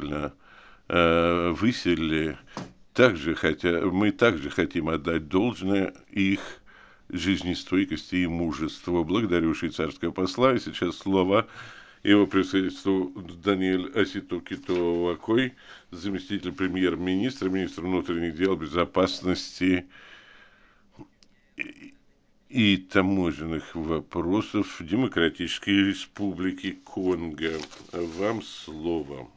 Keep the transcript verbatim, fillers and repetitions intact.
действительно э, выселили, также хотя, мы также хотим отдать должное их жизнестойкости и мужеству. Благодарю швейцарского посла. И сейчас слова его превосходительству Даниэль Аситу Кито-Вакой, заместитель премьер-министра, министр внутренних дел, безопасности и таможенных вопросов Демократической Республики Конго. Вам слово.